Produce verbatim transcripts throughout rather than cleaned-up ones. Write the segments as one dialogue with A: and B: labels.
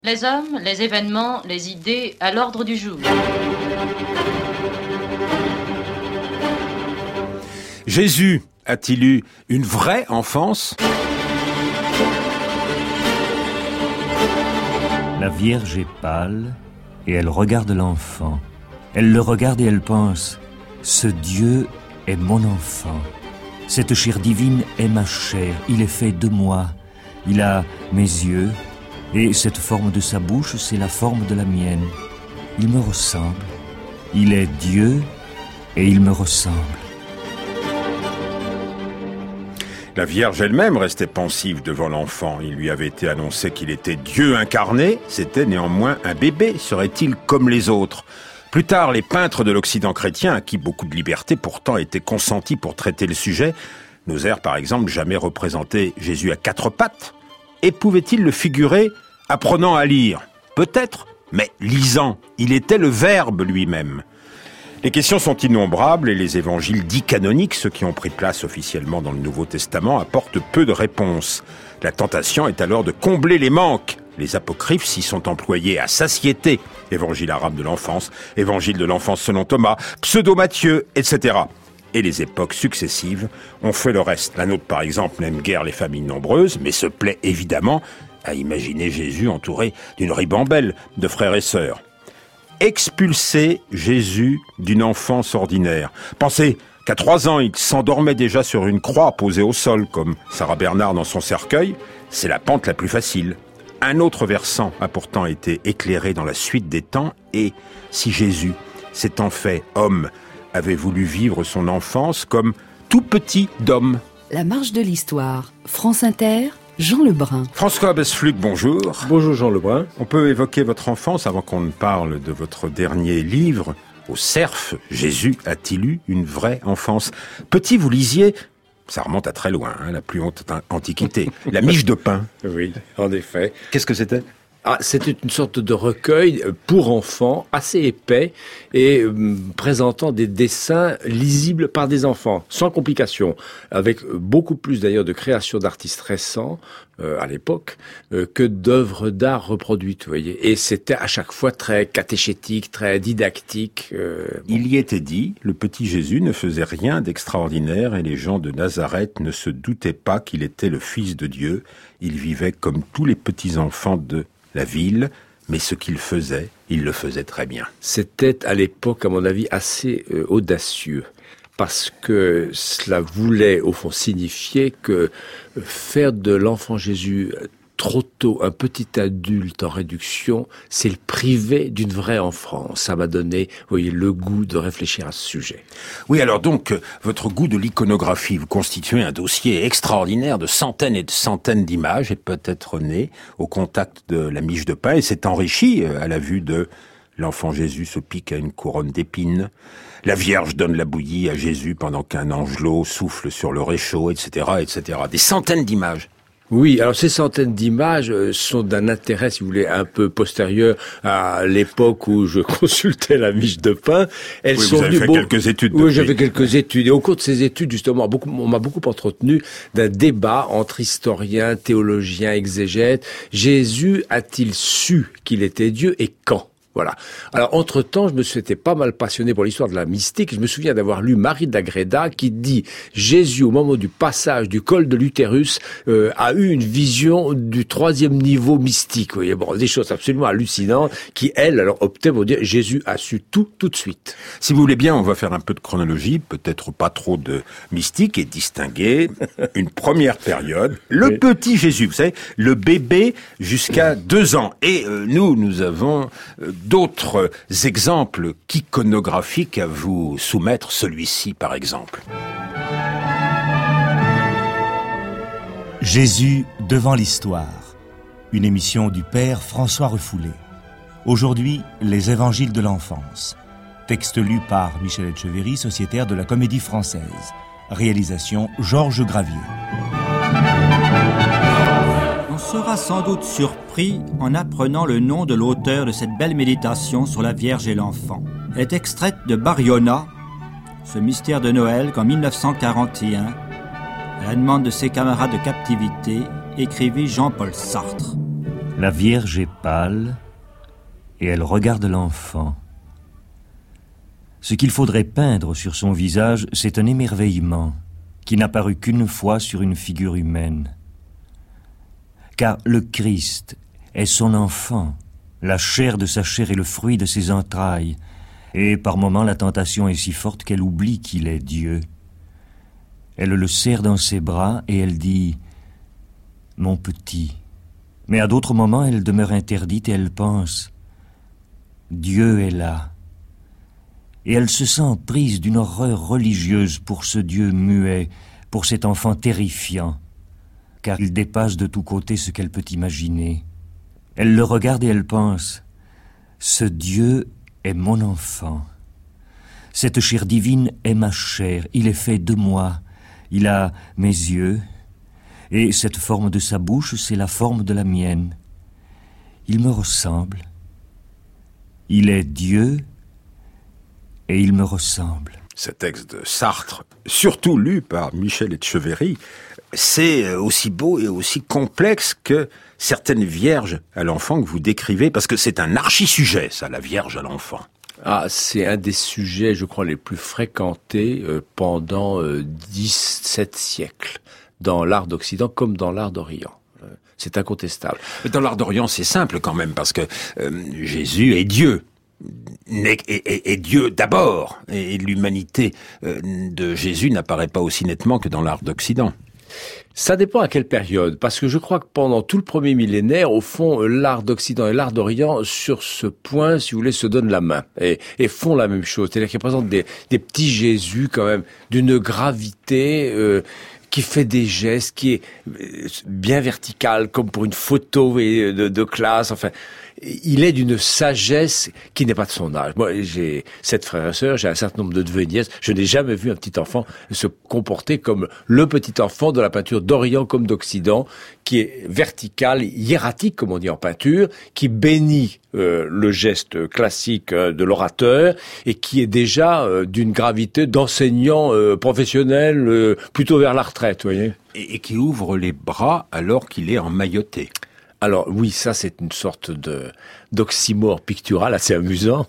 A: Les hommes, les événements, les idées à l'ordre du jour.
B: Jésus a-t-il eu une vraie enfance ?
C: La Vierge est pâle et elle regarde l'enfant. Elle le regarde et elle pense « Ce Dieu est mon enfant. Cette chair divine est ma chair. Il est fait de moi. Il a mes yeux. Et cette forme de sa bouche, c'est la forme de la mienne. Il me ressemble. Il est Dieu et il me ressemble. »
B: La Vierge elle-même restait pensive devant l'enfant. Il lui avait été annoncé qu'il était Dieu incarné. C'était néanmoins un bébé. Serait-il comme les autres ? Plus tard, les peintres de l'Occident chrétien, à qui beaucoup de liberté pourtant était consentie pour traiter le sujet, n'osèrent par exemple jamais représenter Jésus à quatre pattes. Et pouvait-il le figurer apprenant à lire ? Peut-être, mais lisant. Il était le Verbe lui-même. Les questions sont innombrables et les évangiles dits canoniques, ceux qui ont pris place officiellement dans le Nouveau Testament, apportent peu de réponses. La tentation est alors de combler les manques. Les apocryphes s'y sont employés à satiété. Évangile arabe de l'enfance, évangile de l'enfance selon Thomas, pseudo-Matthieu, et cetera. Et les époques successives ont fait le reste. La nôtre, par exemple, n'aime guère les familles nombreuses, mais se plaît évidemment à imaginer Jésus entouré d'une ribambelle de frères et sœurs. Expulser Jésus d'une enfance ordinaire. Pensez qu'à trois ans, il s'endormait déjà sur une croix posée au sol, comme Sarah Bernard dans son cercueil. C'est la pente la plus facile. Un autre versant a pourtant été éclairé dans la suite des temps. Et si Jésus, s'étant fait homme, avait voulu vivre son enfance comme tout petit d'homme ?
D: La marche de l'histoire. France Inter, Jean Lebrun.
B: François Besfluc, bonjour.
E: Bonjour Jean Lebrun.
B: On peut évoquer votre enfance avant qu'on ne parle de votre dernier livre, Au Cerf. Jésus a-t-il eu une vraie enfance ? Petit, vous lisiez, ça remonte à très loin, hein, la plus haute antiquité, La Miche de pain.
E: Oui, en effet.
B: Qu'est-ce que c'était ?
E: Ah, c'était une sorte de recueil pour enfants, assez épais, et euh, présentant des dessins lisibles par des enfants, sans complications, avec beaucoup plus d'ailleurs de créations d'artistes récents, euh, à l'époque, euh, que d'œuvres d'art reproduites, vous voyez. Et c'était à chaque fois très catéchétique, très didactique. Euh, bon.
B: Il y était dit, le petit Jésus ne faisait rien d'extraordinaire et les gens de Nazareth ne se doutaient pas qu'il était le Fils de Dieu. Il vivait comme tous les petits-enfants de la ville, mais ce qu'il faisait, il le faisait très bien.
E: C'était à l'époque, à mon avis, assez euh, audacieux, parce que cela voulait, au fond, signifier que faire de l'enfant Jésus trop tôt un petit adulte en réduction, c'est le priver d'une vraie enfance. Ça m'a donné, vous voyez, le goût de réfléchir à ce sujet.
B: Oui, alors donc, votre goût de l'iconographie, vous constituez un dossier extraordinaire de centaines et de centaines d'images, et peut-être né au contact de la miche de pain, et s'est enrichi à la vue de l'enfant Jésus se pique à une couronne d'épines, la Vierge donne la bouillie à Jésus pendant qu'un angelot souffle sur le réchaud, et cetera, et cetera. Des centaines d'images.
E: Oui, alors ces centaines d'images sont d'un intérêt, si vous voulez, un peu postérieur à l'époque où je consultais la miche de pain. Elles
B: oui,
E: sont
B: vous avez fait
E: bon,
B: quelques études.
E: Oui,
B: depuis.
E: j'avais quelques études. Et au cours de ces études, justement, beaucoup, on m'a beaucoup entretenu d'un débat entre historiens, théologiens, exégètes. Jésus a-t-il su qu'il était Dieu et quand ? Voilà. Alors, entre-temps, je me suis été pas mal passionné pour l'histoire de la mystique. Je me souviens d'avoir lu Marie d'Agreda qui dit « Jésus, au moment du passage du col de l'utérus, euh, a eu une vision du troisième niveau mystique. » Vous voyez, bon, des choses absolument hallucinantes qui, elle, alors optaient pour dire « Jésus a su tout, tout de suite. »
B: Si vous voulez bien, on va faire un peu de chronologie, peut-être pas trop de mystique, et distinguer une première période, le oui. petit Jésus, vous savez, le bébé jusqu'à deux ans. Et euh, nous, nous avons... Euh, d'autres exemples iconographiques à vous soumettre, celui-ci par exemple.
C: Jésus devant l'histoire, une émission du père François Refoulé. Aujourd'hui, les évangiles de l'enfance. Texte lu par Michel Etcheverry, sociétaire de la Comédie Française. Réalisation Georges Gravier.
F: On sera sans doute surpris en apprenant le nom de l'auteur de cette belle méditation sur la Vierge et l'enfant. Elle est extraite de Bariona, ce mystère de Noël qu'en mille neuf cent quarante et un, à la demande de ses camarades de captivité, écrivit Jean-Paul Sartre.
C: La Vierge est pâle et elle regarde l'enfant. Ce qu'il faudrait peindre sur son visage, c'est un émerveillement qui n'apparut qu'une fois sur une figure humaine. Car le Christ est son enfant, la chair de sa chair et le fruit de ses entrailles, et par moments la tentation est si forte qu'elle oublie qu'il est Dieu. Elle le serre dans ses bras et elle dit « Mon petit ». Mais à d'autres moments, elle demeure interdite et elle pense « Dieu est là ». Et elle se sent prise d'une horreur religieuse pour ce Dieu muet, pour cet enfant terrifiant, car il dépasse de tous côtés ce qu'elle peut imaginer. Elle le regarde et elle pense « Ce Dieu est mon enfant. Cette chair divine est ma chair, il est fait de moi, il a mes yeux, et cette forme de sa bouche, c'est la forme de la mienne. Il me ressemble. Il est Dieu, et il me ressemble. »
B: Ce texte de Sartre, surtout lu par Michel Etcheverry, c'est aussi beau et aussi complexe que certaines vierges à l'enfant que vous décrivez, parce que c'est un archi-sujet, ça, la Vierge à l'enfant.
E: Ah, c'est un des sujets, je crois, les plus fréquentés euh, pendant euh, dix-sept siècles, dans l'art d'Occident comme dans l'art d'Orient. Euh, c'est incontestable.
B: Dans l'art d'Orient, c'est simple quand même, parce que euh, Jésus est Dieu. Et, et, et Dieu d'abord, et l'humanité de Jésus n'apparaît pas aussi nettement que dans l'art d'Occident.
E: Ça dépend à quelle période, parce que je crois que pendant tout le premier millénaire, au fond, l'art d'Occident et l'art d'Orient, sur ce point, si vous voulez, se donnent la main et, et font la même chose. C'est-à-dire qu'ils présentent des, des petits Jésus quand même, d'une gravité euh, qui fait des gestes, qui est bien vertical, comme pour une photo de, de classe, enfin... Il est d'une sagesse qui n'est pas de son âge. Moi, j'ai sept frères et sœurs, j'ai un certain nombre de neveux et nièces. Je n'ai jamais vu un petit enfant se comporter comme le petit enfant de la peinture d'Orient comme d'Occident, qui est vertical, hiératique, comme on dit en peinture, qui bénit euh, le geste classique euh, de l'orateur et qui est déjà euh, d'une gravité d'enseignant euh, professionnel, euh, plutôt vers la retraite, vous voyez.
B: Et, et qui ouvre les bras alors qu'il est emmailloté.
E: Alors oui, ça c'est une sorte de d'oxymore pictural assez amusant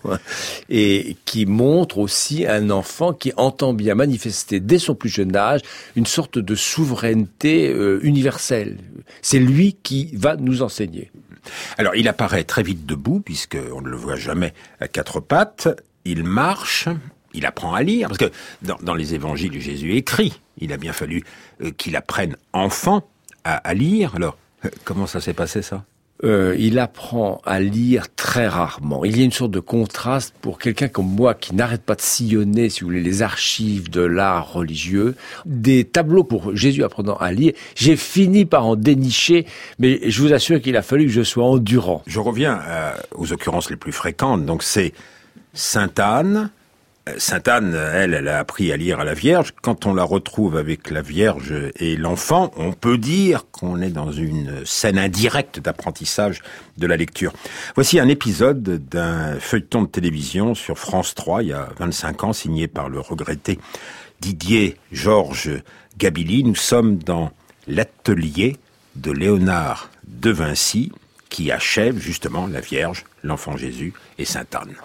E: et qui montre aussi un enfant qui entend bien manifester dès son plus jeune âge une sorte de souveraineté euh, universelle. C'est lui qui va nous enseigner.
B: Alors il apparaît très vite debout puisqu'on ne le voit jamais à quatre pattes. Il marche, il apprend à lire parce que dans, dans les évangiles Jésus écrit. Il a bien fallu euh, qu'il apprenne enfant à, à lire. Alors comment ça s'est passé, ça ?
E: euh, Il apprend à lire très rarement. Il y a une sorte de contraste pour quelqu'un comme moi qui n'arrête pas de sillonner, si vous voulez, les archives de l'art religieux. Des tableaux pour Jésus apprenant à lire, j'ai fini par en dénicher, mais je vous assure qu'il a fallu que je sois endurant.
B: Je reviens euh, aux occurrences les plus fréquentes. Donc c'est Sainte Anne. Sainte Anne, elle, elle a appris à lire à la Vierge. Quand on la retrouve avec la Vierge et l'enfant, on peut dire qu'on est dans une scène indirecte d'apprentissage de la lecture. Voici un épisode d'un feuilleton de télévision sur France trois, il y a vingt-cinq ans, signé par le regretté Didier Georges Gabili. Nous sommes dans l'atelier de Léonard de Vinci, qui achève justement la Vierge, l'enfant Jésus et Sainte Anne.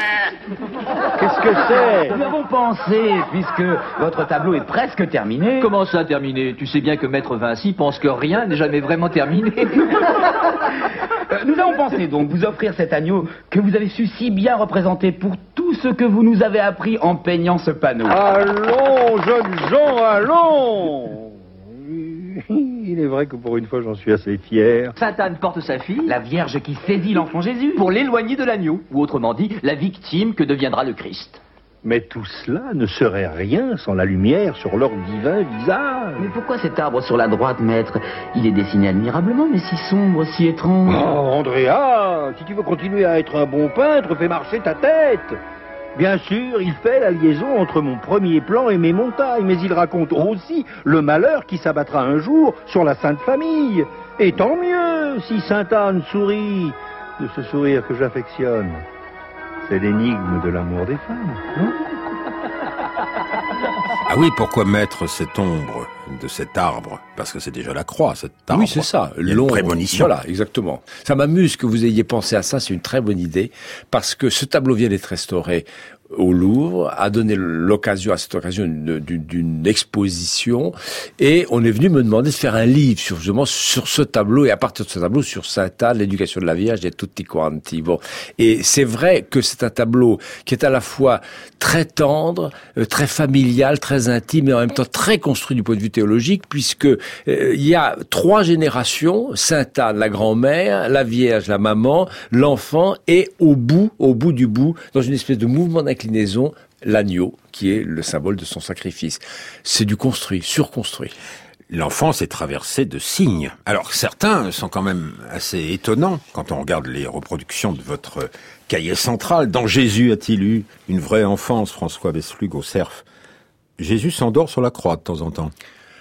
G: Qu'est-ce que c'est ? Nous avons pensé, puisque votre tableau est presque terminé...
H: Comment ça, terminé ? Tu sais bien que Maître Vinci pense que rien n'est jamais vraiment terminé.
G: euh, Nous avons pensé donc vous offrir cet agneau que vous avez su si bien représenter pour tout ce que vous nous avez appris en peignant ce panneau.
I: Allons, jeunes gens, allons ! Il est vrai que pour une fois, j'en suis assez fier.
H: Sainte Anne porte sa fille,
G: la Vierge qui saisit l'enfant Jésus,
H: pour l'éloigner de l'agneau, ou autrement dit, la victime que deviendra le Christ.
I: Mais tout cela ne serait rien sans la lumière sur leur divin visage.
G: Mais pourquoi cet arbre sur la droite, maître ? Il est dessiné admirablement, mais si sombre, si étrange.
I: Oh, Andrea, si tu veux continuer à être un bon peintre, fais marcher ta tête. Bien sûr, il fait la liaison entre mon premier plan et mes montagnes, mais il raconte aussi le malheur qui s'abattra un jour sur la Sainte Famille. Et tant mieux si Sainte Anne sourit de ce sourire que j'affectionne. C'est l'énigme de l'amour des femmes, non ?
B: Ah oui, pourquoi mettre cette ombre de cet arbre, parce que c'est déjà la croix, cet arbre.
E: Oui, c'est ça.
B: Il y a une prémonition.
E: Voilà, exactement. Ça m'amuse que vous ayez pensé à ça, c'est une très bonne idée, parce que ce tableau vient d'être restauré au Louvre, a donné l'occasion, à cette occasion, d'une, d'une exposition, et on est venu me demander de faire un livre sur, justement, sur ce tableau, et à partir de ce tableau, sur Sainte-Anne, l'éducation de la Vierge et tutti quanti. Bon. Et c'est vrai que c'est un tableau qui est à la fois très tendre, très familial, très intime, et en même temps très construit du point de vue théologique, puisque euh, il y a trois générations, Sainte-Anne, la grand-mère, la Vierge, la maman, l'enfant, et au bout, au bout du bout, dans une espèce de mouvement d'inclinaison, l'agneau, qui est le symbole de son sacrifice. C'est du construit, surconstruit.
B: L'enfance est traversée de signes. Alors certains sont quand même assez étonnants quand on regarde les reproductions de votre cahier central. Dans Jésus a-t-il eu une vraie enfance, François Besslug au Cerf? Jésus s'endort sur la croix de temps en temps.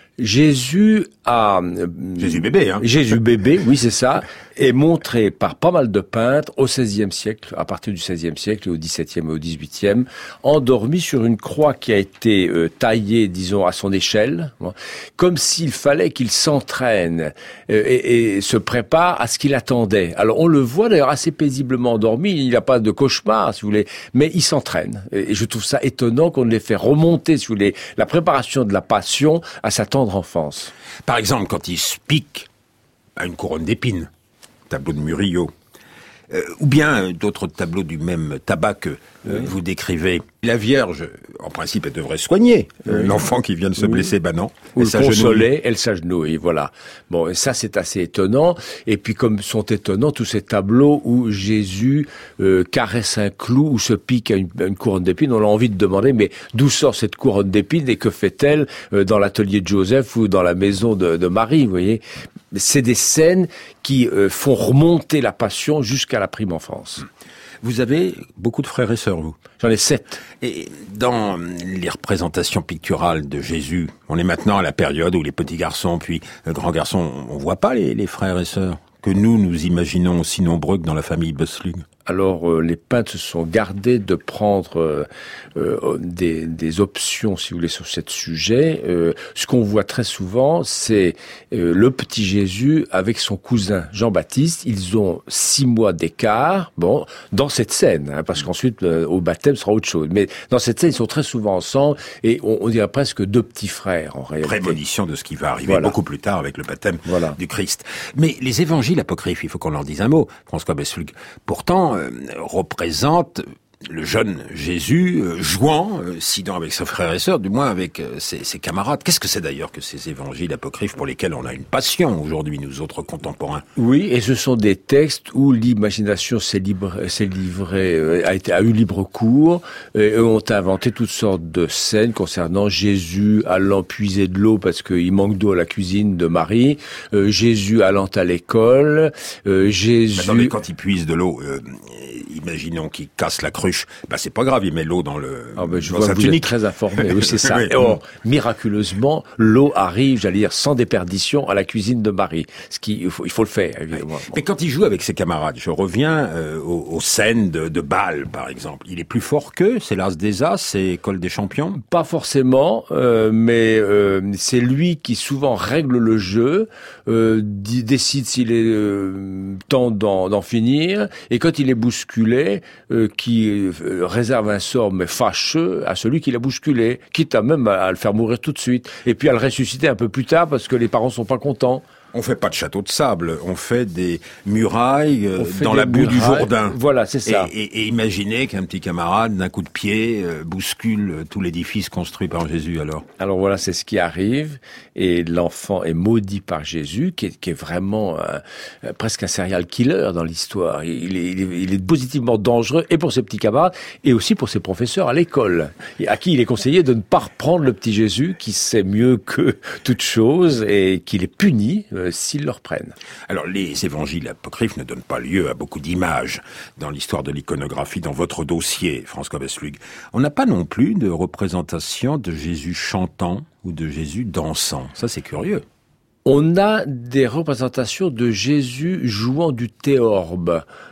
E: Jésus a...
B: Jésus bébé, hein.
E: Jésus bébé, oui, c'est ça, est montré par pas mal de peintres au seizième siècle, à partir du seizième siècle, et au dix-septième et au dix-huitième, endormi sur une croix qui a été euh, taillée, disons, à son échelle, bon, comme s'il fallait qu'il s'entraîne euh, et, et se prépare à ce qu'il attendait. Alors, on le voit d'ailleurs assez paisiblement endormi, il n'a pas de cauchemar, si vous voulez, mais il s'entraîne. Et je trouve ça étonnant qu'on l'ait fait remonter, si vous voulez, la préparation de la passion à sa tendre enfance.
B: Par exemple, quand il se pique à une couronne d'épines, tableau de Murillo, euh, ou bien euh, d'autres tableaux du même tabac que euh, oui. vous décrivez. La Vierge, en principe, elle devrait soigner euh, oui. l'enfant qui vient de se oui. blesser, ben non.
E: Ou le consoler, elle s'agenouille, voilà. Bon, et ça c'est assez étonnant. Et puis comme sont étonnants tous ces tableaux où Jésus euh, caresse un clou ou se pique à une, à une couronne d'épines, on a envie de demander, mais d'où sort cette couronne d'épines et que fait-elle euh, dans l'atelier de Joseph ou dans la maison de, de Marie, vous voyez? C'est des scènes qui euh, font remonter la passion jusqu'à la prime enfance.
B: Vous avez beaucoup de frères et sœurs, vous?
E: J'en ai sept.
B: Et dans les représentations picturales de Jésus, on est maintenant à la période où les petits garçons, puis les grands garçons, on voit pas les, les frères et sœurs que nous, nous imaginons aussi nombreux que dans la famille Besslug.
E: Alors euh, les peintres se sont gardés de prendre euh, euh, des, des options, si vous voulez, sur ce sujet. Euh, ce qu'on voit très souvent, c'est euh, le petit Jésus avec son cousin Jean-Baptiste. Ils ont six mois d'écart. Bon, dans cette scène, hein, parce qu'ensuite euh, au baptême ce sera autre chose. Mais dans cette scène, ils sont très souvent ensemble et on, on dirait presque deux petits frères en réalité.
B: Prémonition de ce qui va arriver
E: voilà.
B: beaucoup plus tard avec le baptême
E: voilà.
B: du Christ. Mais les évangiles apocryphes, il faut qu'on en dise un mot, François Besslug. Pourtant, Euh, représente le jeune Jésus euh, jouant, euh, sinon avec ses frères et sœurs, du moins avec euh, ses, ses camarades. Qu'est-ce que c'est d'ailleurs que ces évangiles apocryphes pour lesquels on a une passion aujourd'hui, nous autres contemporains?
E: Oui, et ce sont des textes où l'imagination s'est, libre, s'est livrée, euh, a, été, a eu libre cours, et ont inventé toutes sortes de scènes concernant Jésus allant puiser de l'eau parce qu'il manque d'eau à la cuisine de Marie, euh, Jésus allant à l'école, euh, Jésus...
B: Attendez, quand il puise de l'eau, euh, imaginons qu'il casse la cruche, bah c'est pas grave, il met l'eau dans le
E: ah ben je
B: dans
E: vois
B: sa
E: que vous
B: tunique.
E: êtes très informé, oui c'est ça.
B: Oui.
E: Et or, miraculeusement, l'eau arrive, j'allais dire, sans déperdition à la cuisine de Marie. Ce qui, il faut, il faut le faire, évidemment.
B: Oui. Mais quand il joue avec ses camarades, je reviens euh, aux, aux scènes de, de bal, par exemple. Il est plus fort qu'eux, c'est l'as des as, c'est école des champions?
E: Pas forcément, euh, mais euh, c'est lui qui souvent règle le jeu, euh, d- décide s'il est euh, temps d'en, d'en finir, et quand il est bousculé, euh, qui euh, réserve un sort mais fâcheux à celui qui l'a bousculé, quitte à même à, à le faire mourir tout de suite, et puis à le ressusciter un peu plus tard parce que les parents sont pas contents.
B: On fait pas de château de sable, on fait des murailles euh,
E: fait
B: dans
E: des
B: la boue
E: murailles.
B: du Jourdain.
E: Voilà, c'est ça.
B: Et, et, et imaginez qu'un petit camarade, d'un coup de pied, euh, bouscule euh, tout l'édifice construit par Jésus, alors.
E: Alors voilà, c'est ce qui arrive, et l'enfant est maudit par Jésus, qui est, qui est vraiment euh, presque un serial killer dans l'histoire. Il est, il, est, il est positivement dangereux, et pour ses petits camarades, et aussi pour ses professeurs à l'école, à qui il est conseillé de ne pas reprendre le petit Jésus, qui sait mieux que toute chose, et qu'il est puni euh, s'ils le reprennent.
B: Alors, les évangiles apocryphes ne donnent pas lieu à beaucoup d'images dans l'histoire de l'iconographie, dans votre dossier, François Besslug. On n'a pas non plus de représentation de Jésus chantant ou de Jésus dansant. Ça, c'est curieux.
E: On a des représentations de Jésus jouant du théorbe.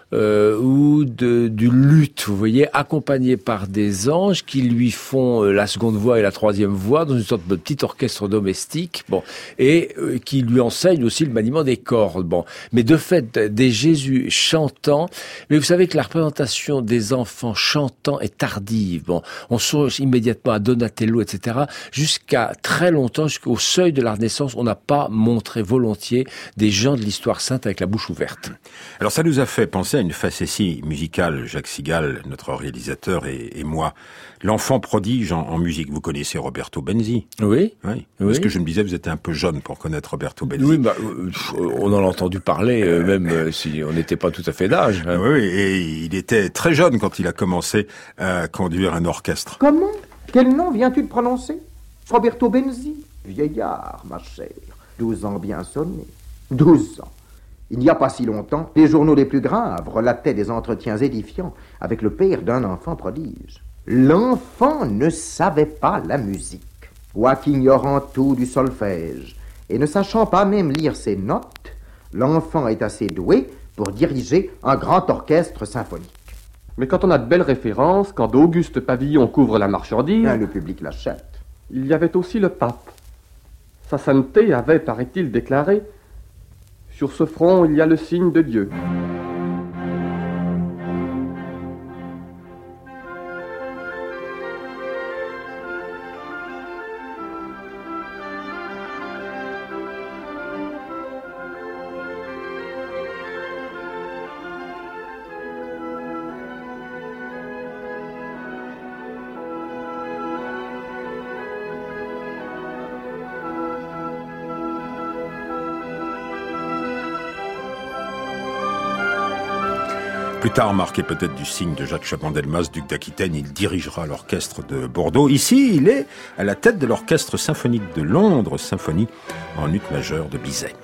E: euh, ou de, du luth, vous voyez, accompagné par des anges qui lui font euh, la seconde voix et la troisième voix dans une sorte de petit orchestre domestique, bon, et euh, qui lui enseignent aussi le maniement des cordes, bon. Mais de fait, des Jésus chantants, mais vous savez que la représentation des enfants chantants est tardive, bon. On songe immédiatement à Donatello, et cetera. Jusqu'à très longtemps, jusqu'au seuil de la Renaissance, on n'a pas montré volontiers des gens de l'histoire sainte avec la bouche ouverte.
B: Alors ça nous a fait penser à une facétie musicale, Jacques Sigal, notre réalisateur, et, et moi. L'enfant prodige en, en musique. Vous connaissez Roberto Benzi?
E: Oui.
B: Oui.
E: Oui.
B: Parce que je me disais, vous étiez un peu jeune pour connaître Roberto Benzi.
E: Oui, bah, on en a entendu parler, euh, même euh, si on n'était pas tout à fait d'âge. Hein.
B: Oui, et il était très jeune quand il a commencé à conduire un orchestre.
J: Comment? Quel nom viens-tu de prononcer? Roberto Benzi? Vieillard, ma chère. Douze ans bien sonnés. Douze ans. Il n'y a pas si longtemps, les journaux les plus graves relataient des entretiens édifiants avec le père d'un enfant prodige. L'enfant ne savait pas la musique, quoique ignorant tout du solfège, et ne sachant pas même lire ses notes, l'enfant est assez doué pour diriger un grand orchestre symphonique.
K: Mais quand on a de belles références, quand d'augustes pavillons couvrent la marchandise...
J: Hein, le public l'achète.
K: Il y avait aussi le pape. Sa sainteté avait, paraît-il, déclaré « Sur ce front, il y a le signe de Dieu ».
B: Plus tard, marqué peut-être du signe de Jacques Chaban-Delmas, duc d'Aquitaine, il dirigera l'orchestre de Bordeaux. Ici, il est à la tête de l'orchestre symphonique de Londres, symphonie en ut majeur de Bizet.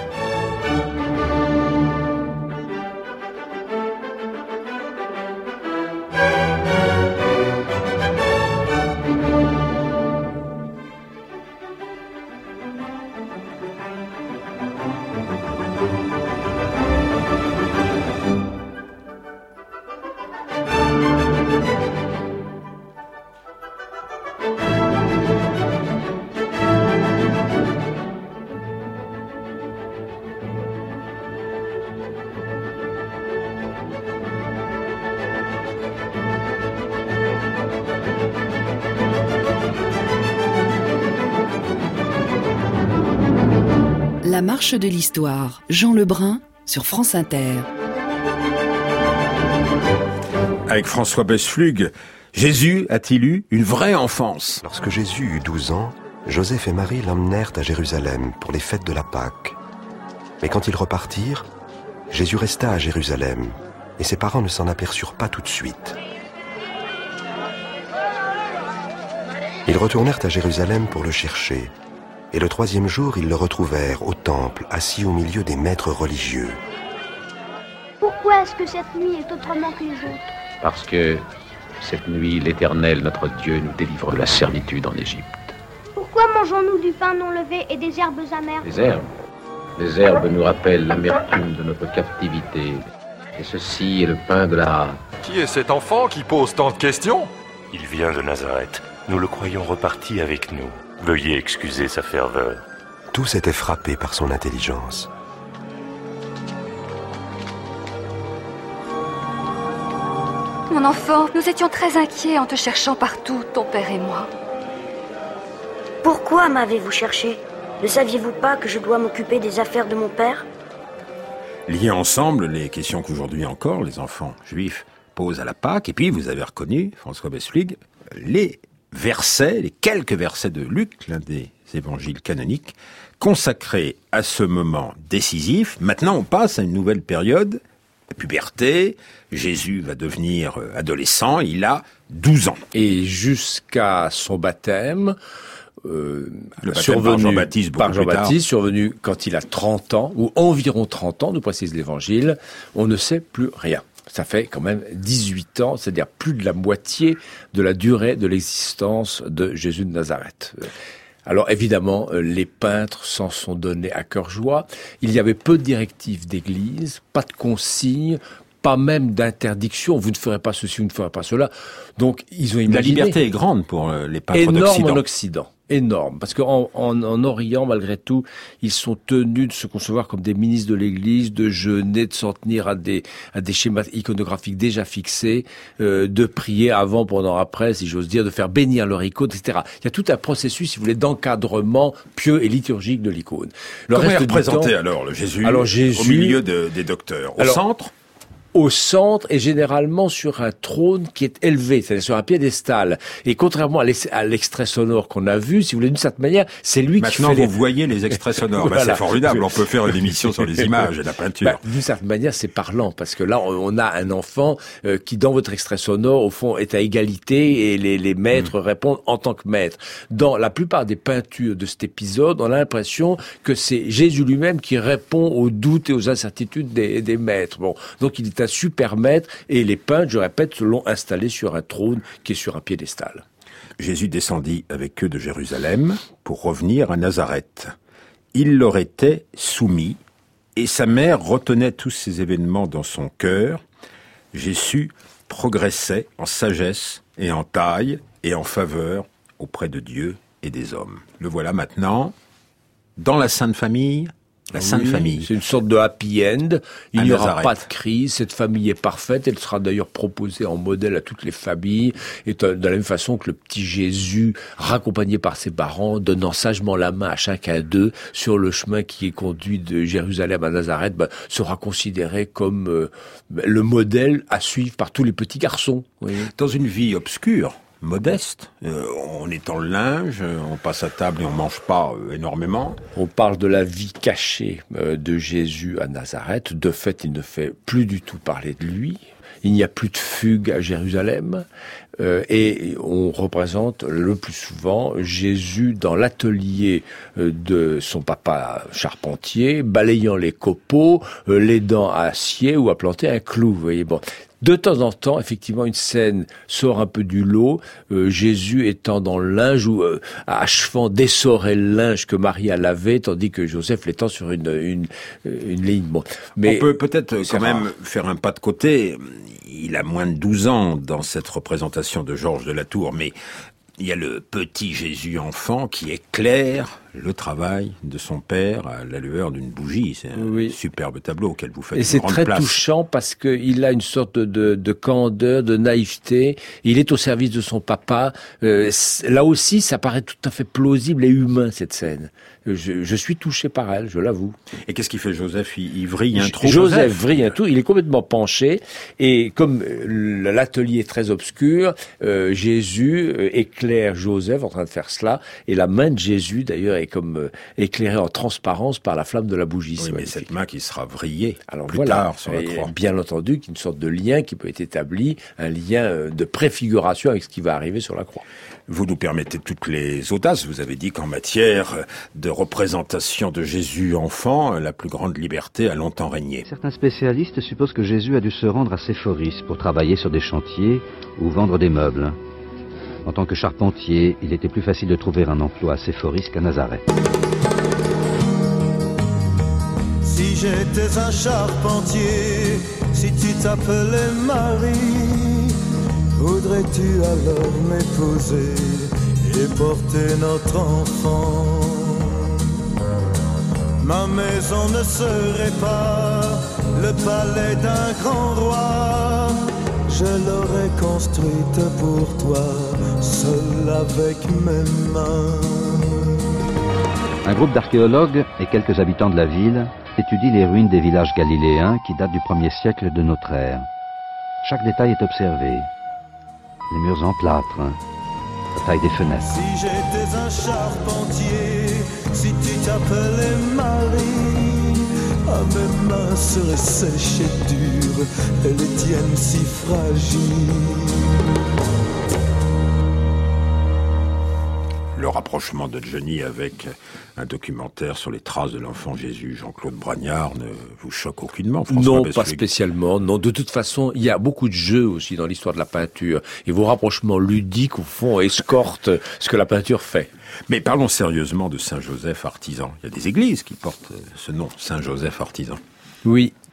D: La marche de l'histoire, Jean Lebrun, sur France Inter.
B: Avec François Besflug, Jésus a-t-il eu une vraie enfance?
L: Lorsque Jésus eut douze ans, Joseph et Marie l'emmenèrent à Jérusalem pour les fêtes de la Pâque. Mais quand ils repartirent, Jésus resta à Jérusalem, et ses parents ne s'en aperçurent pas tout de suite. Ils retournèrent à Jérusalem pour le chercher, et le troisième jour, ils le retrouvèrent au temple, assis au milieu des maîtres religieux.
M: Pourquoi est-ce que cette nuit est autrement que les autres?
H: Parce que cette nuit, l'Éternel, notre Dieu, nous délivre de la servitude en Égypte.
M: Pourquoi mangeons-nous du pain non levé et des herbes amères?
H: Les herbes Les herbes nous rappellent l'amertume de notre captivité. Et ceci est le pain de la hâte.
N: Qui est cet enfant qui pose tant de questions?
O: Il vient de Nazareth. Nous le croyons reparti avec nous. Veuillez excuser sa ferveur.
L: Tous étaient frappés par son intelligence.
P: Mon enfant, nous étions très inquiets en te cherchant partout, ton père et moi.
Q: Pourquoi m'avez-vous cherché? Ne saviez-vous pas que je dois m'occuper des affaires de mon père?
B: Liés ensemble, les questions qu'aujourd'hui encore les enfants juifs posent à la Pâque. Et puis, vous avez reconnu, François Besflug, les versets, les quelques versets de Luc, l'un des évangiles canoniques, consacrés à ce moment décisif. Maintenant, on passe à une nouvelle période, la puberté. Jésus va devenir adolescent, il a douze ans.
E: Et jusqu'à son baptême, euh,
B: le baptême
E: survenu
B: par Jean-Baptiste,
E: par Jean-Baptiste, survenu quand il a trente ans, ou environ trente ans, nous précise l'Évangile, on ne sait plus rien. Ça fait quand même dix-huit ans, c'est-à-dire plus de la moitié de la durée de l'existence de Jésus de Nazareth. Alors évidemment, les peintres s'en sont donnés à cœur joie. Il y avait peu de directives d'église, pas de consignes, pas même d'interdiction. Vous ne ferez pas ceci, vous ne ferez pas cela. Donc, ils ont imaginé...
B: La liberté est grande pour les peintres
E: énorme
B: d'Occident.
E: en Occident. Énorme. Parce qu'en en, en Orient, malgré tout, ils sont tenus de se concevoir comme des ministres de l'Église, de jeûner, de s'en tenir à des, à des schémas iconographiques déjà fixés, euh, de prier avant, pendant, après, si j'ose dire, de faire bénir leur icône, et cetera. Il y a tout un processus, si vous voulez, d'encadrement pieux et liturgique de l'icône.
B: Le Comment est représenté temps, alors le Jésus, alors, Jésus au milieu de, des docteurs, au alors, centre?
E: Au centre et généralement sur un trône qui est élevé, c'est-à-dire sur un piédestal. Et contrairement à l'extrait sonore qu'on a vu, si vous voulez, d'une certaine manière, c'est lui
B: Maintenant,
E: qui fait...
B: Maintenant,
E: les...
B: vous voyez les extraits sonores. Voilà. Bah, c'est formidable. On peut faire une émission sur les images et la peinture.
E: Bah, d'une certaine manière, c'est parlant, parce que là, on a un enfant euh, qui, dans votre extrait sonore, au fond, est à égalité et les, les maîtres mmh. répondent en tant que maîtres. Dans la plupart des peintures de cet épisode, on a l'impression que c'est Jésus lui-même qui répond aux doutes et aux incertitudes des, des maîtres. Bon, donc il est un super maître, et les peintres, je répète, l'ont installé sur un trône qui est sur un piédestal.
B: Jésus descendit avec eux de Jérusalem pour revenir à Nazareth. Il leur était soumis, et sa mère retenait tous ces événements dans son cœur. Jésus progressait en sagesse et en taille et en faveur auprès de Dieu et des hommes. Le voilà maintenant dans la Sainte Famille. La Sainte
E: oui,
B: Famille.
E: C'est une sorte de happy end. Il n'y aura
B: Nazareth.
E: pas de crise. Cette famille est parfaite. Elle sera d'ailleurs proposée en modèle à toutes les familles. Et de la même façon que le petit Jésus, raccompagné par ses parents, donnant sagement la main à chacun d'eux sur le chemin qui est conduit de Jérusalem à Nazareth, ben, sera considéré comme euh, le modèle à suivre par tous les petits garçons.
B: Oui. Dans une vie obscure, modeste, euh, on est en linge, on passe à table et on mange pas euh, énormément.
E: On parle de la vie cachée euh, de Jésus à Nazareth. De fait, il ne fait plus du tout parler de lui. Il n'y a plus de fugue à Jérusalem. Euh, et on représente le plus souvent Jésus dans l'atelier euh, de son papa charpentier, balayant les copeaux, euh, l'aidant à scier ou à planter un clou. Vous voyez, bon. De temps en temps, effectivement, une scène sort un peu du lot, euh, Jésus étant dans le linge ou euh, achevant d'essorer le linge que Marie a lavé, tandis que Joseph l'étend sur une, une, une ligne. Bon.
B: Mais on peut peut-être quand rare. même faire un pas de côté. Il a moins de douze ans dans cette représentation de Georges de la Tour, mais il y a le petit Jésus enfant qui éclaire le travail de son père à la lueur d'une bougie. C'est un oui. superbe tableau auquel vous faites
E: Et
B: une grande place.
E: Et c'est très touchant parce qu'il a une sorte de, de candeur, de naïveté. Il est au service de son papa. Euh, là aussi, ça paraît tout à fait plausible et humain, cette scène. Je, je suis touché par elle, je l'avoue.
B: Et qu'est-ce qu'il fait Joseph? Il, il vrille un trou.
E: Joseph, Joseph vrille un trou. Il est complètement penché. Et comme l'atelier est très obscur, euh, Jésus éclaire Joseph en train de faire cela. Et la main de Jésus, d'ailleurs, est comme euh, éclairée en transparence par la flamme de la bougie.
B: Oui, mais magnifique. Cette main qui sera vrillée
E: Alors
B: plus
E: voilà,
B: tard sur la croix.
E: Bien entendu, qu'une sorte de lien qui peut être établi, un lien de préfiguration avec ce qui va arriver sur la croix.
B: Vous nous permettez toutes les audaces. Vous avez dit qu'en matière de représentation de Jésus enfant, la plus grande liberté a longtemps régné.
R: Certains spécialistes supposent que Jésus a dû se rendre à Séphoris pour travailler sur des chantiers ou vendre des meubles. En tant que charpentier, il était plus facile de trouver un emploi à Séphoris qu'à Nazareth.
S: Si j'étais un charpentier, si tu t'appelais Marie, voudrais-tu alors m'épouser et porter notre enfant? Ma maison ne serait pas le palais d'un grand roi. Je l'aurais construite pour toi, seul avec mes mains.
R: Un groupe d'archéologues et quelques habitants de la ville étudient les ruines des villages galiléens qui datent du premier siècle de notre ère. Chaque détail est observé. Les murs en plâtre, la taille des fenêtres.
S: Si j'étais un charpentier, si tu t'appelais Marie, ah, mes mains seraient sèches et dures, et les tiennes si fragiles.
B: Le rapprochement de Johnny avec un documentaire sur les traces de l'enfant Jésus, Jean-Claude Bragnard, ne vous choque aucunement, François
E: Non,
B: Bessuig?
E: Pas spécialement. Non, de toute façon, il y a beaucoup de jeux aussi dans l'histoire de la peinture. Et vos rapprochements ludiques, au fond, escortent ce que la peinture fait.
B: Mais parlons sérieusement de Saint-Joseph artisan. Il y a des églises qui portent ce nom, Saint-Joseph artisan.
E: Oui,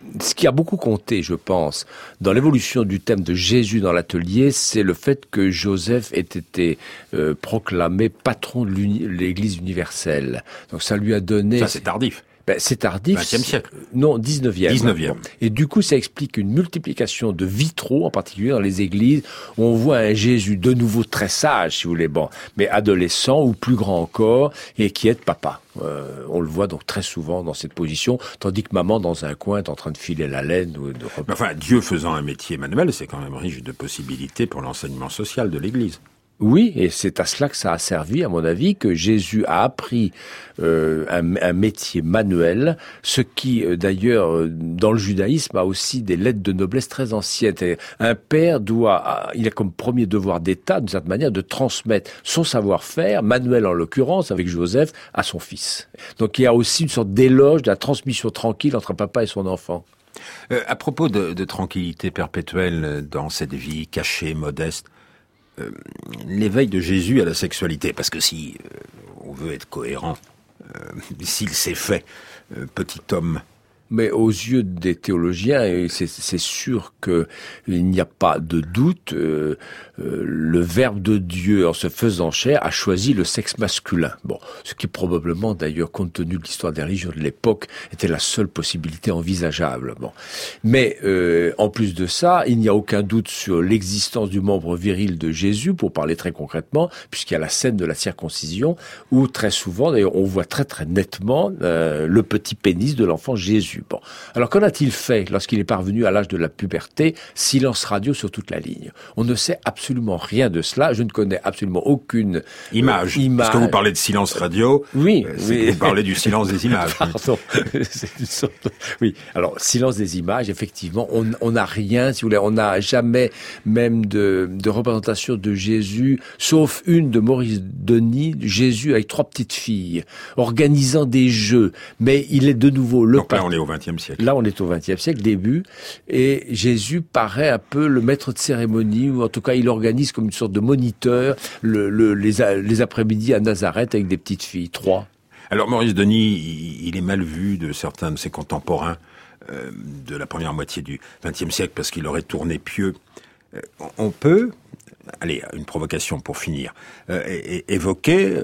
E: ce qui a beaucoup compté, je pense, dans l'évolution du thème de Jésus dans l'atelier, c'est le fait que Joseph ait été euh, proclamé patron de l'Église universelle. Donc ça lui a donné...
B: Ça, c'est tardif.
E: Ben, c'est tardif.
B: vingtième siècle.
E: Non, dix-neuvième.
B: dix-neuvième.
E: Bon. Et du coup, ça explique une multiplication de vitraux, en particulier dans les églises, où on voit un Jésus de nouveau très sage, si vous voulez, bon, mais adolescent ou plus grand encore, et qui est papa. Euh, on le voit donc très souvent dans cette position, tandis que maman, dans un coin, est en train de filer la laine. Ou de...
B: Mais enfin, Dieu faisant un métier manuel, c'est quand même riche de possibilités pour l'enseignement social de l'Église.
E: Oui, et c'est à cela que ça a servi, à mon avis, que Jésus a appris euh, un, un métier manuel, ce qui, euh, d'ailleurs, euh, dans le judaïsme, a aussi des lettres de noblesse très anciennes. Et un père doit, il a comme premier devoir d'État, d'une certaine manière, de transmettre son savoir-faire, manuel en l'occurrence, avec Joseph, à son fils. Donc il y a aussi une sorte d'éloge de la transmission tranquille entre un papa et son enfant.
B: Euh, à propos de, de tranquillité perpétuelle dans cette vie cachée, modeste, Euh, l'éveil de Jésus à la sexualité, parce que si euh, on veut être cohérent, euh, s'il s'est fait euh, petit homme.
E: Mais aux yeux des théologiens, c'est, c'est sûr qu'il n'y a pas de doute, euh, euh, le Verbe de Dieu, en se faisant chair, a choisi le sexe masculin. Bon, ce qui probablement, d'ailleurs, compte tenu de l'histoire des religions de l'époque, était la seule possibilité envisageable. Bon, mais euh, en plus de ça, il n'y a aucun doute sur l'existence du membre viril de Jésus, pour parler très concrètement, puisqu'il y a la scène de la circoncision, où très souvent, d'ailleurs, on voit très très nettement euh, le petit pénis de l'enfant Jésus. Bon. Alors qu'en a-t-il fait lorsqu'il est parvenu à l'âge de la puberté? Silence radio sur toute la ligne. On ne sait absolument rien de cela. Je ne connais absolument aucune
B: image.
E: Euh, image.
B: Parce que vous parlez de silence radio.
E: Oui.
B: Euh, c'est
E: oui.
B: que vous parlez du silence des images.
E: Pardon. C'est une sorte de... Oui. Alors silence des images. Effectivement, on n'a rien. Si vous voulez, on n'a jamais même de, de représentation de Jésus, sauf une de Maurice Denis, Jésus avec trois petites filles, organisant des jeux. Mais il est de nouveau le.
B: Donc là, on est au vingtième siècle.
E: Là, on est au vingtième siècle, début, et Jésus paraît un peu le maître de cérémonie, ou en tout cas, il organise comme une sorte de moniteur le, le, les, les après-midi à Nazareth avec des petites filles, trois.
B: Alors, Maurice Denis, il, il est mal vu de certains de ses contemporains euh, de la première moitié du vingtième siècle, parce qu'il aurait tourné pieux. Euh, on peut... Allez, une provocation pour finir. Euh, é- é- évoquer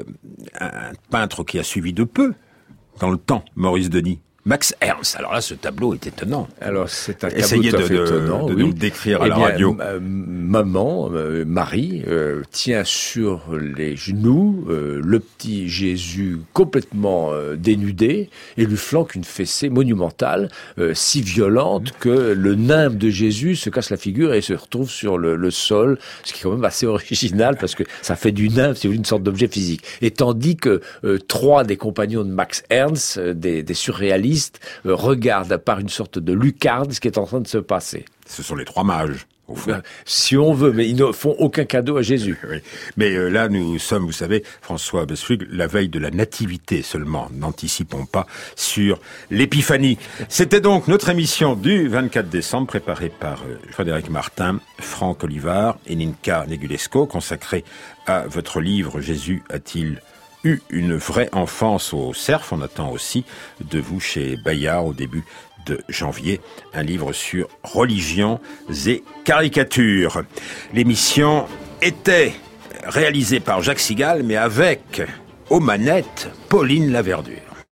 B: un peintre qui a suivi de peu, dans le temps, Maurice Denis. Max Ernst. Alors là, ce tableau est étonnant.
E: Alors, c'est un tableau
B: Essayez
E: tout à
B: de,
E: fait
B: de,
E: étonnant,
B: de
E: oui.
B: nous le décrire à
E: eh
B: la
E: bien,
B: radio.
E: Euh, maman, euh, Marie, euh, tient sur les genoux euh, le petit Jésus complètement euh, dénudé et lui flanque une fessée monumentale, euh, si violente que le nimbe de Jésus se casse la figure et se retrouve sur le, le sol, ce qui est quand même assez original parce que ça fait du nimbe, si vous voulez, une sorte d'objet physique. Et tandis que euh, trois des compagnons de Max Ernst, euh, des, des surréalistes, Euh, regarde par une sorte de lucarne ce qui est en train de se passer.
B: Ce sont les trois mages, au fond.
E: Euh, si on veut, mais ils ne font aucun cadeau à Jésus.
B: Oui. Mais euh, là, nous sommes, vous savez, François Besflug, la veille de la nativité seulement. N'anticipons pas sur l'épiphanie. C'était donc notre émission du vingt-quatre décembre, préparée par euh, Frédéric Martin, Franck Olivard et Ninka Negulesco, consacrée à votre livre « Jésus a-t-il eu une vraie enfance au Cerf ?» On attend aussi de vous chez Bayard au début de janvier, un livre sur religions et caricatures. L'émission était réalisée par Jacques Sigal, mais avec, aux manettes, Pauline Laverdure.